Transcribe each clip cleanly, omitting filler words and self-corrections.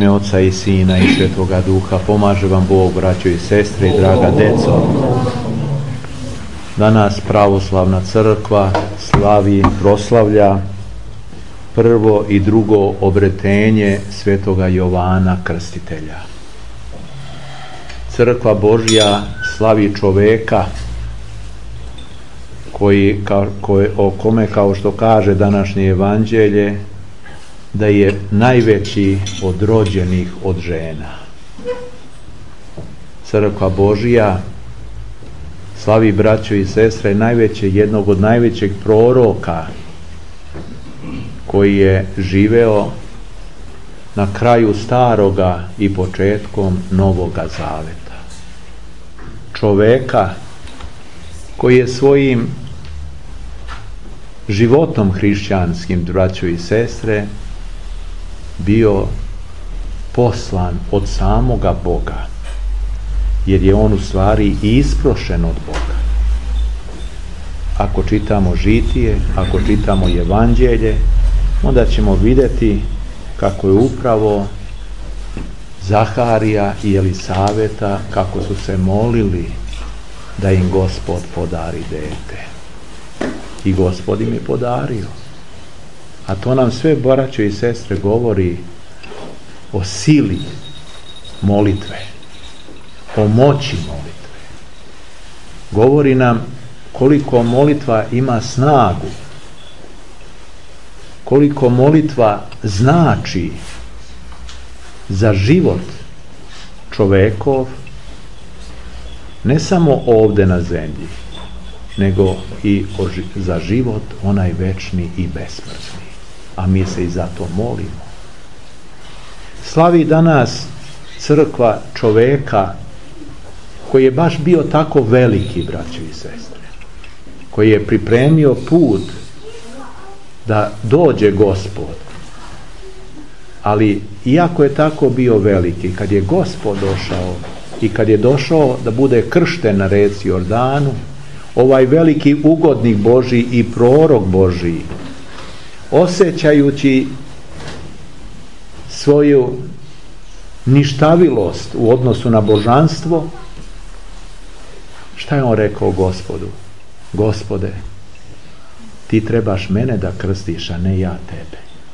ime Oca i Sina i Svetoga Duha. Pomaže vam Bog, braćo i sestre i draga deco. Danas pravoslavna crkva slavi, proslavlja prvo i drugo obretenje Svetoga Jovana Krstitelja. Crkva Božja slavi čoveka o kome, kao što kaže današnje evanđelje, da je najveći od rođenih od žena. Crkva Božja slavi, braćo i sestre, jednog od najvećeg proroka koji je živeo na kraju Staroga i početkom Novoga Zaveta. Čoveka koji je svojim životom hrišćanskim, braćo i sestre, bio poslan od samoga Boga, jer je on u stvari isprošen od Boga. Ako čitamo Žitije, ako čitamo Evanđelje, onda ćemo vidjeti kako je upravo Zaharija i Elisaveta, kako su se molili da im Gospod podari dete. I Gospod im je podario. A to nam sve, braćo i sestre, govori o sili molitve, o moći molitve. Govori nam koliko molitva ima snagu, koliko molitva znači za život čovekov, ne samo ovdje na zemlji, nego i za život onaj večni i besmrtni. A mi se i zato molimo. Slavi danas crkva čoveka koji je baš bio tako veliki, braćo i sestre, koji je pripremio put da dođe Gospod. Ali iako je tako bio veliki, kad je Gospod došao i kad je došao da bude kršten na reci Jordanu, ovaj veliki ugodnik Božji i prorok Božji, osjećajući svoju ništavilost u odnosu na božanstvo, šta je on rekao Gospodu? Gospode, ti trebaš mene da krstiš, a ne ja tebe.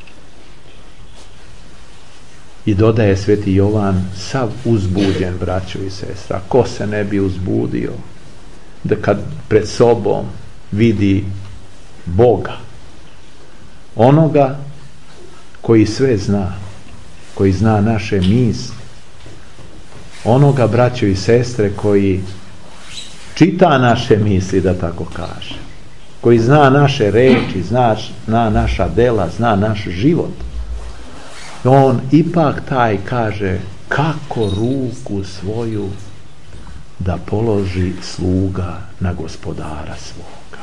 I dodaje sveti Jovan, sav uzbuđen, braćo i sestra, ko se ne bi uzbudio da kad pred sobom vidi Boga, onoga koji sve zna, koji zna naše misli, onoga, braćo i sestre, koji čita naše misli, da tako kaže, koji zna naše reči, zna naša dela, zna naš život. On ipak taj kaže, kako ruku svoju da položi sluga na gospodara svoga.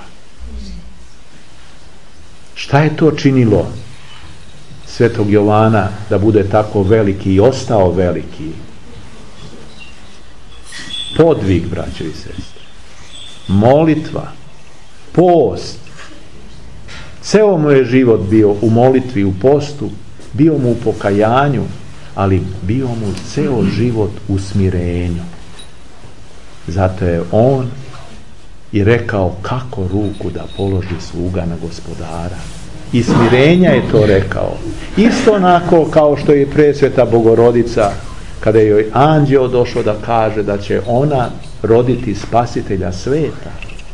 Šta je to činilo Svetog Jovana da bude tako veliki i ostao veliki? Podvig, braćo i sestre, molitva, post. Ceo mu je život bio u molitvi, u postu, bio mu u pokajanju, ali bio mu ceo život u smirenju. Zato je on i rekao kako ruku da položi sluga na gospodara. I smirenja je to rekao. Isto onako kao što je presveta Bogorodica, kada je joj anđeo došao da kaže da će ona roditi spasitelja sveta.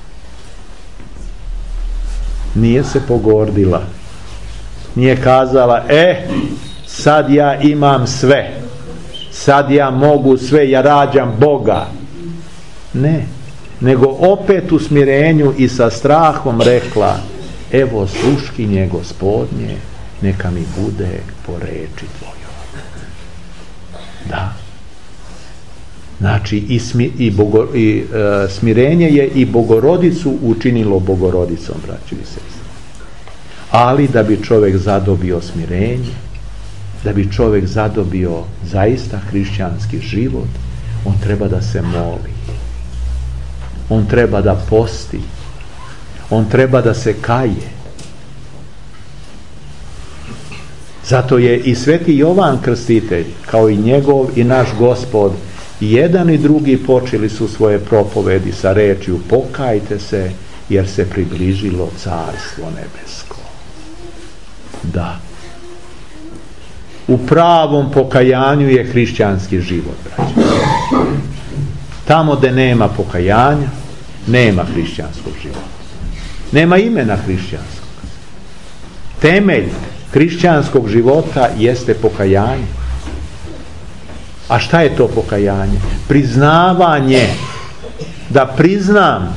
Nije se pogordila. Nije kazala, sad ja imam sve. Sad ja mogu sve, ja rađam Boga. Ne, nego opet u smirenju i sa strahom rekla, evo sluškinje Gospodnje, neka mi bude po reči tvojoj. Da. Znači smirenje je i Bogorodicu učinilo Bogorodicom, braćo i sestre. Ali da bi čovjek zadobio smirenje, da bi čovjek zadobio zaista hrišćanski život, on treba da se moli. On treba da posti. On treba da se kaje. Zato je i sveti Jovan Krstitelj, kao i njegov i naš Gospod, i jedan i drugi počeli su svoje propovedi sa rečju pokajte se, jer se približilo Carstvo nebesko. Da. U pravom pokajanju je hrišćanski život, braćo. Tamo gde nema pokajanja, nema hrišćanskog života. Nema imena hrišćanskog. Temelj hrišćanskog života jeste pokajanje. A šta je to pokajanje? Priznavanje. Da priznam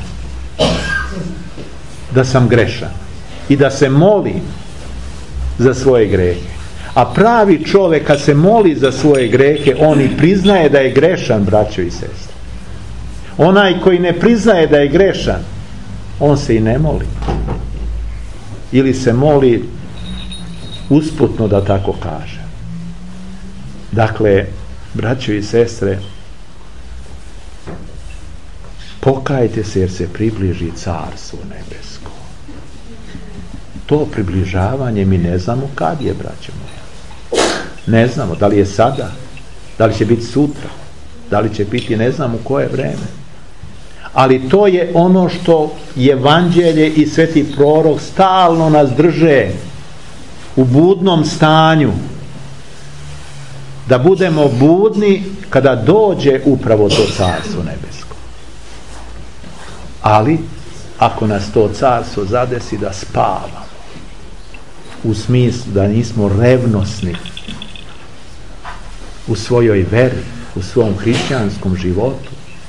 da sam grešan i da se molim za svoje grehe. A pravi čovjek kad se moli za svoje grehe, on i priznaje da je grešan, braćo i sestre. Onaj koji ne priznaje da je grešan, on se i ne moli. Ili se moli usputno, da tako kaže. Dakle, braćo i sestre, pokajte se jer se približi Carstvo nebesko. To približavanje mi ne znamo kad je, braćo moja. Ne znamo, da li je sada, da li će biti sutra, da li će biti ne znam u koje vreme. Ali to je ono što Evanđelje i sveti prorok stalno nas drže u budnom stanju. Da budemo budni kada dođe upravo to Carstvo nebesko. Ali, ako nas to carstvo zadesi, da spavamo. U smislu da nismo revnosni u svojoj veri, u svom hrišćanskom životu,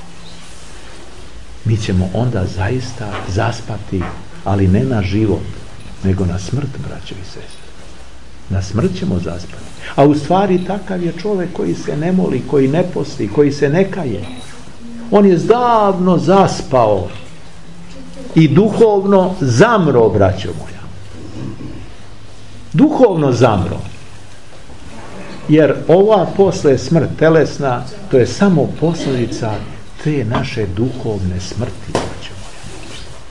mi ćemo onda zaista zaspati, ali ne na život, nego na smrt, braćo i sestre. Na smrt ćemo zaspati. A u stvari takav je čovjek koji se ne moli, koji ne posti, koji se ne kaje. On je davno zaspao i duhovno zamro, braćo moja. Duhovno zamro. Jer ova posle smrt telesna, to je samo posljedica te naše duhovne smrti, braćo moja.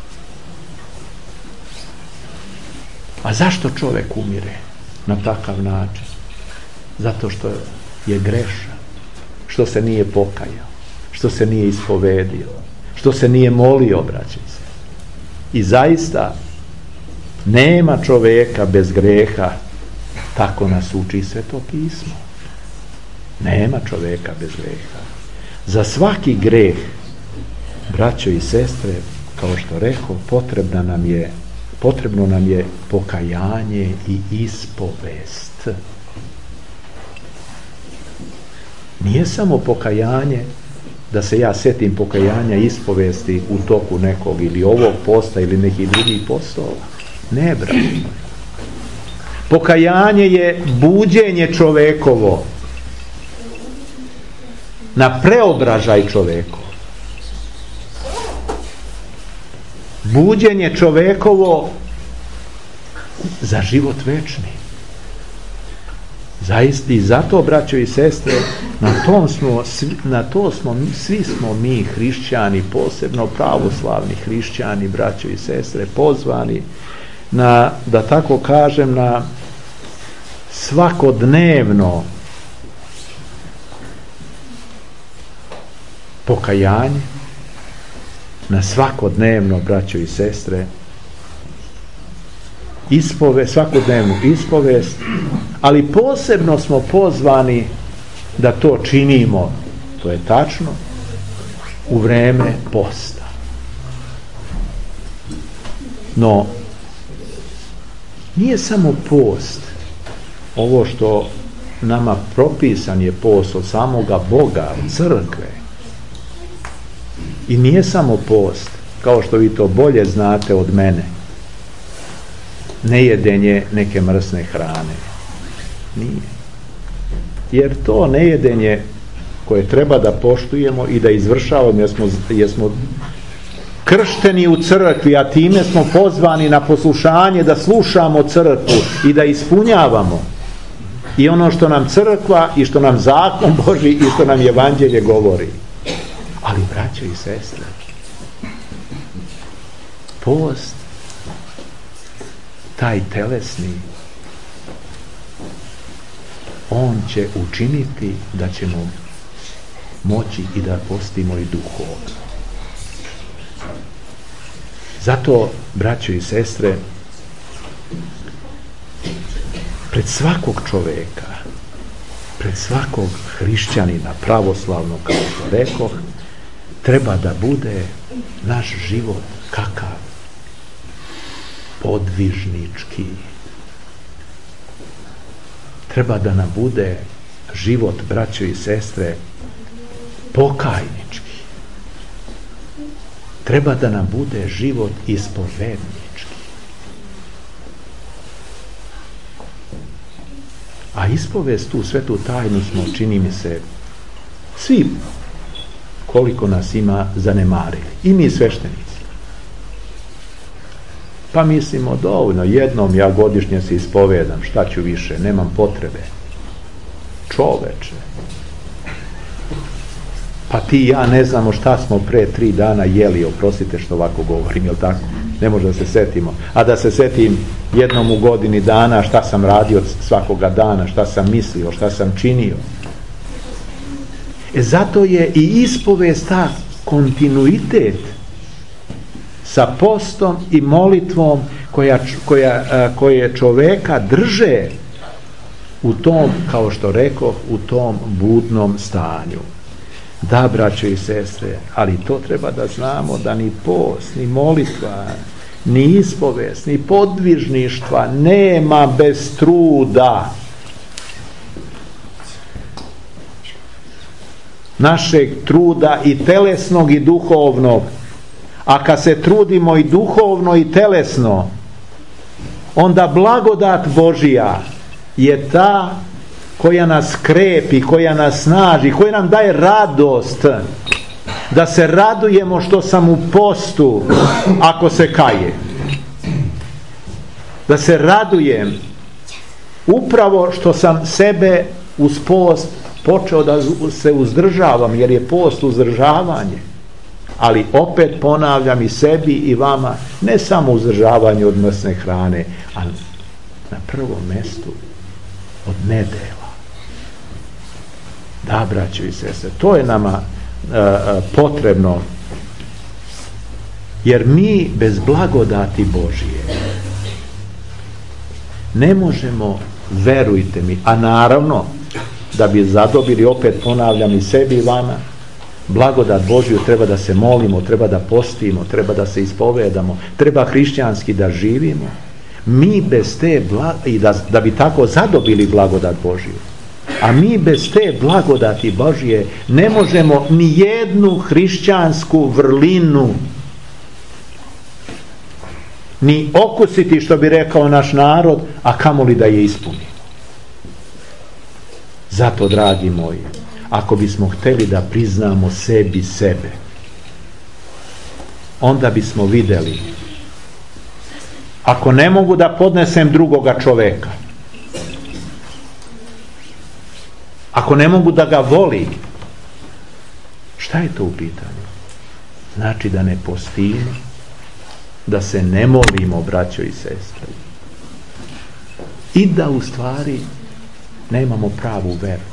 A zašto čovjek umire na takav način? Zato što je grešan, što se nije pokajao, što se nije ispovedio, što se nije molio, braćo i sestre. I zaista nema čovjeka bez greha, tako nas uči Sveto pismo. Nema čovjeka bez greha. Za svaki greh, braćo i sestre, kao što rekao, potrebno nam je pokajanje i ispovest. Nije samo pokajanje da se ja sjetim pokajanja i ispovesti u toku nekog ili ovog posta ili nekih drugih postova. Ne, braćo. Pokajanje je buđenje čovekovo na preobražaj čovekovo. Buđenje čovekovo za život večni. Zaista i zato, braćo i sestre, svi smo mi hrišćani, posebno pravoslavni hrišćani, braćo i sestre, pozvani na, da tako kažem, na svakodnevno pokajanje, na svakodnevno, braćo i sestre, svakodnevnu ispovest, ali posebno smo pozvani da to činimo, to je tačno, u vreme posta. No, nije samo post ovo što nama propisan je post od samoga Boga, od crkve. I nije samo post, kao što vi to bolje znate od mene, nejedenje neke mrsne hrane. Nije. Jer to nejedenje koje treba da poštujemo i da izvršavamo, jer smo kršteni u crkvi, a time smo pozvani na poslušanje, da slušamo crkvu i da ispunjavamo i ono što nam crkva i što nam zakon Božji i što nam Evanđelje govori. Ali, braćo i sestre, post taj telesni on će učiniti da ćemo moći i da postimo i duhovno. Zato, braćo i sestre, pred svakog čoveka, pred svakog hrišćanina pravoslavnog, kao što rekoh, treba da bude naš život kakav? Podvižnički. Treba da nam bude život, braćo i sestre, pokajnički. Treba da nam bude život ispovednički. A ispovest, tu svetu tajnu smo, čini mi se, svi, koliko nas ima, zanemarili. I mi sveštenici. Pa mislimo, dovoljno, jednom ja godišnje se ispovedam, šta ću više, nemam potrebe. Čoveče. Pa ti i ja ne znamo šta smo pre 3 dana jeli, oprostite što ovako govorim, jel tako? Ne možemo da se setimo. A da se setim jednom u godini dana šta sam radio svakoga dana, šta sam mislio, šta sam činio. Zato je i ispovest ta kontinuitet sa postom i molitvom koje čoveka drže u tom, kao što rekoh, u tom budnom stanju. Da, braćo i sestre, ali to treba da znamo da ni post, ni molitva, ni ispovest, ni podvižništva nema bez truda. Našeg truda i telesnog i duhovnog. A kad se trudimo i duhovno i telesno, onda blagodat Božija je ta koja nas krepi, koja nas snaži, koja nam daje radost da se radujemo što sam u postu ako se kaje. Da se radujem upravo što sam sebe uz post počeo da se uzdržavam, jer je post uzdržavanje. Ali opet ponavljam i sebi i vama, ne samo uzdržavanje od mrsne hrane, ali na prvom mjestu od nedela. Da, braćo i sestre, to je nama potrebno, jer mi bez blagodati Božije ne možemo, verujte mi, a naravno da bi zadobili, opet ponavljam i sebi i vama, blagodat Božju, treba da se molimo, treba da postimo, treba da se ispovedamo, treba hrišćanski da živimo. Mi bez te i da bi tako zadobili blagodat Božju, a mi bez te blagodati Božje ne možemo ni jednu hrišćansku vrlinu ni okusiti, što bi rekao naš narod, a kamoli da je ispunimo. Zato, dragi moji, ako bismo hteli da priznamo sebi sebe, onda bismo vidjeli, ako ne mogu da podnesem drugoga čoveka, ako ne mogu da ga volim, šta je to u pitanju? Znači da ne postimo, da se ne molimo, braćo i sestre, i da u stvari nemamo pravu veru.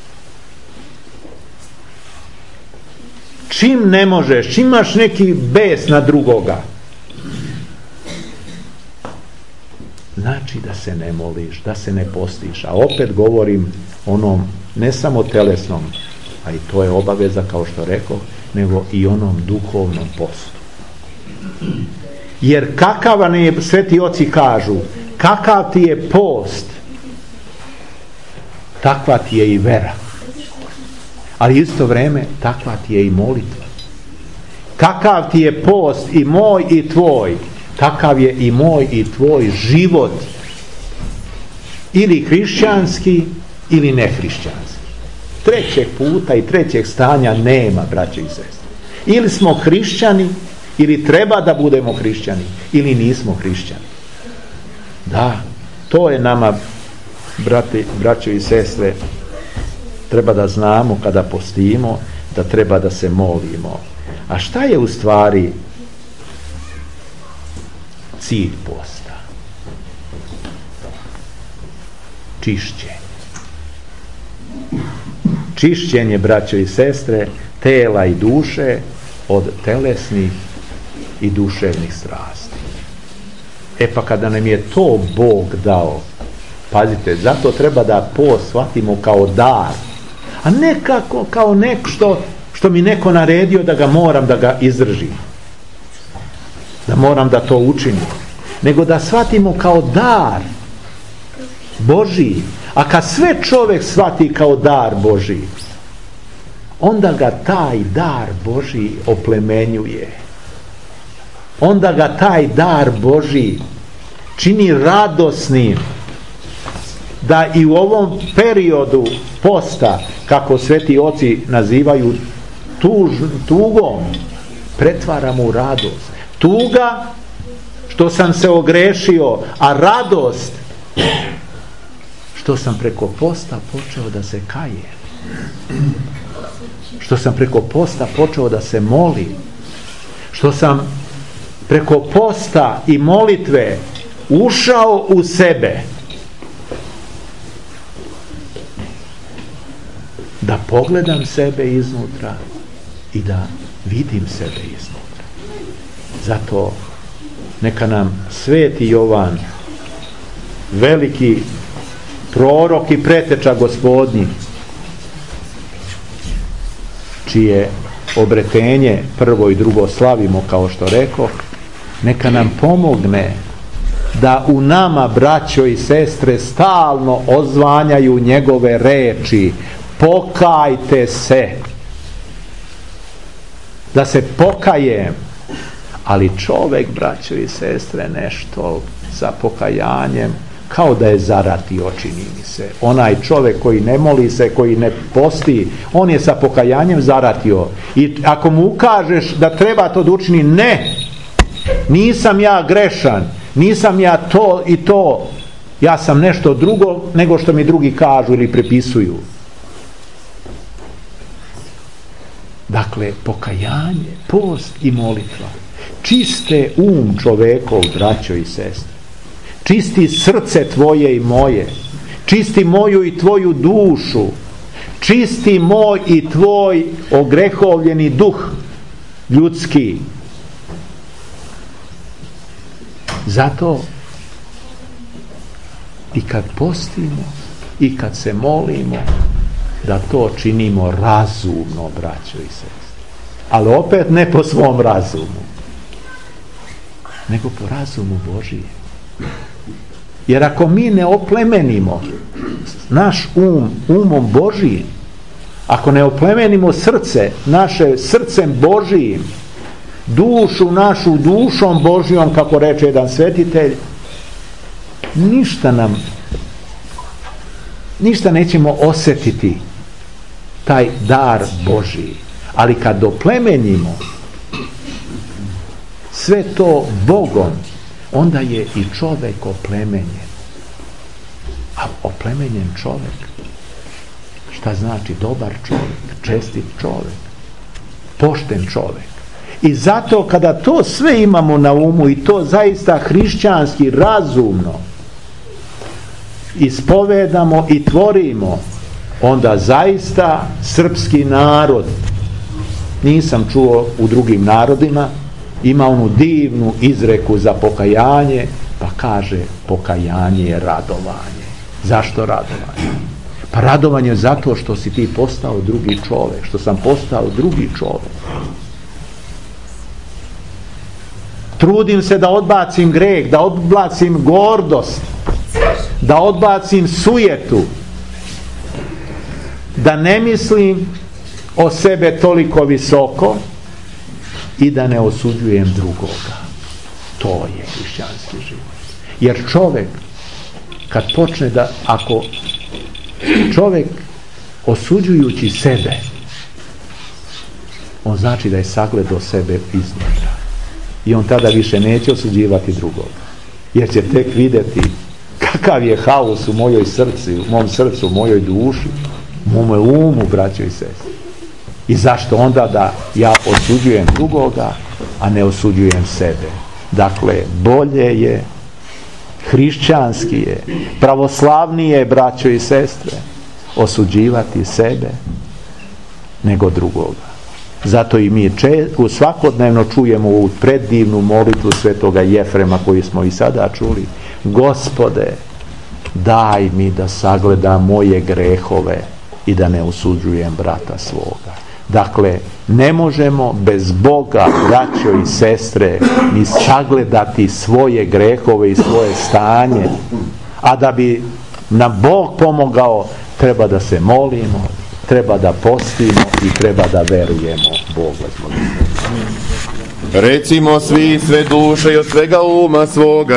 Čim ne možeš, čim imaš neki bes na drugoga, znači da se ne moliš, da se ne postiš. A opet govorim onom, ne samo telesnom, a i to je obaveza, kao što rekao, nego i onom duhovnom postu. Jer kakav vam je, sveti oci kažu, kakav ti je post, takva ti je i vera. Ali isto vrijeme takva ti je i molitva. Kakav ti je post i moj i tvoj, takav je i moj i tvoj život, ili hrišćanski ili nehrišćanski. Trećeg puta i trećeg stanja nema, braće i sestre. Ili smo hrišćani, ili treba da budemo hrišćani, ili nismo hrišćani. Da, to je nama, braće i sestre, treba da znamo kada postimo, da treba da se molimo. A šta je u stvari cilj posta? Čišćenje. čišćenje, braćo i sestre, tela i duše od telesnih i duševnih strasti. Pa kada nam je to Bog dao, pazite, zato treba da post shvatimo kao dar, a ne kao nešto što mi neko naredio da ga moram da ga izdržim, da moram da to učinim, nego da shvatimo kao dar Božji. A kad sve čovjek shvati kao dar Božji, onda ga taj dar Božji oplemenjuje. Onda ga taj dar Božji čini radosnim, da i u ovom periodu posta, kako sveti oci nazivaju tugom, pretvaramo u radost. Tuga što sam se ogrešio, a radost što sam preko posta počeo da se kaje, što sam preko posta počeo da se moli, što sam preko posta i molitve ušao u sebe, da pogledam sebe iznutra i da vidim sebe iznutra. Zato neka nam sveti Jovan, veliki prorok i preteča Gospodnji, čije obretenje prvo i drugo slavimo, kao što rekoh, neka nam pomogne da u nama, braćo i sestre, stalno odzvanjaju njegove reči: pokajte se, da se pokajem. Ali čovjek, braćo i sestre, nešto sa pokajanjem kao da je zaratio, čini mi se. Onaj čovjek koji ne moli se, koji ne posti, on je sa pokajanjem zaratio. I ako mu ukažeš da treba to da učini, ne, nisam ja grešan, nisam ja to i to, ja sam nešto drugo nego što mi drugi kažu ili prepisuju. Dakle, pokajanje, post i molitva čiste čovjekov, braćo i sestre, čisti srce tvoje i moje, čisti moju i tvoju dušu, čisti moj i tvoj ogrehovljeni duh ljudski. Zato i kad postimo i kad se molimo, da to činimo razumno, braćo i sestre, ali opet ne po svom razumu, nego po razumu Božije. Jer ako mi ne oplemenimo naš umom Božijim, ako ne oplemenimo srce naše srcem Božijim, dušu našu dušom Božijom, kako reče jedan svetitelj, ništa nećemo osjetiti taj dar Božiji. Ali kad oplemenimo sve to Bogom, onda je i čovjek oplemenjen. A oplemenjen čovjek, šta znači dobar čovjek, čestit čovjek, pošten čovjek. I zato kada to sve imamo na umu i to zaista hrišćanski, razumno ispovedamo i tvorimo, onda zaista srpski narod, nisam čuo u drugim narodima, ima onu divnu izreku za pokajanje, pa kaže: pokajanje je radovanje. Zašto radovanje? Pa radovanje zato što si ti postao drugi čovjek, što sam postao drugi čovjek. Trudim se da odbacim greh, da odbacim gordost, da odbacim sujetu, da ne mislim o sebe toliko visoko i da ne osuđujem drugoga. To je hrišćanski život. Jer čovjek kad počne ako čovjek osuđujući sebe, on znači da je sagledao sebe iznutra. I on tada više neće osuđivati drugoga. Jer će tek vidjeti kakav je haos u mojoj srcu, u mom srcu, u mojoj duši, u mome umu, braćo i sestre. I zašto onda da ja osuđujem drugoga, a ne osuđujem sebe? Dakle, bolje je, hrišćanski je, pravoslavnije, braćo i sestre, osuđivati sebe nego drugoga. Zato i mi svakodnevno čujemo ovu predivnu molitvu svetoga Jefrema koju smo i sada čuli. Gospode, daj mi da sagledam moje grehove i da ne osuđujem brata svoga. Dakle, ne možemo bez Boga, braćo i sestre, ni sagledati svoje grehove i svoje stanje. A da bi nam Bog pomogao, treba da se molimo, treba da postimo i treba da verujemo Bogu. Recimo svi sve duše i od svega uma svoga